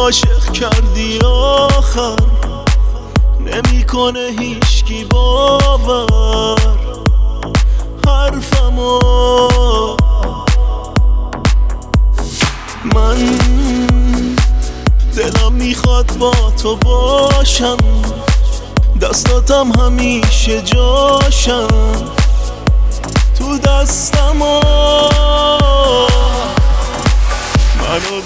عاشق کردی آخر نمیکنه هیچکی باور حرفمو من دلم میخواد با تو باشم دستاتم همیشه جاشم تو دستمو منو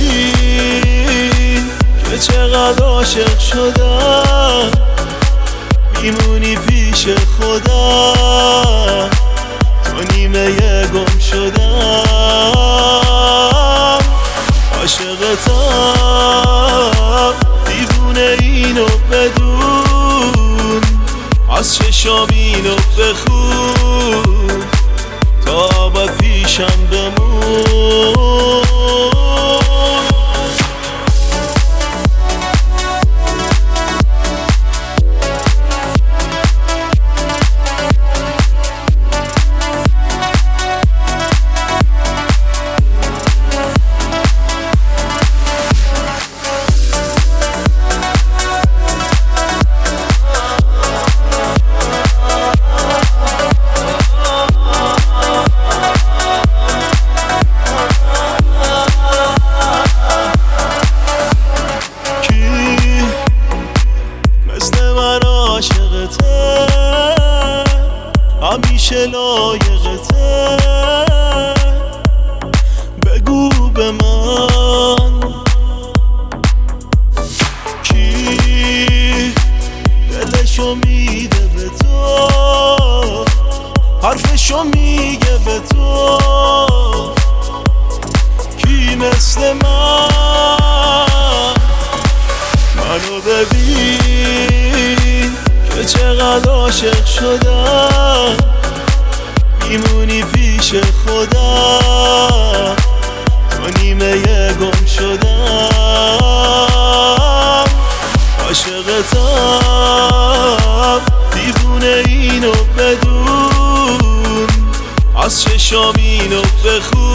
ببین که چقدر عاشق شدم میمونی پیش خدا تو نیمه گم شدم عاشقتم دیوونه اینو بدون از چشام اینو بخون تا ابد پیشم بمون همیشه لایقته بگو به من کی دلشو میده به تو حرفشو میگه به تو کی مثل منو ببین که چقدر عاشق شدم میمونی پیش خدا تو نیمه گم شدم عاشقتم دیوونه اینو بدون از چشام اینو بخون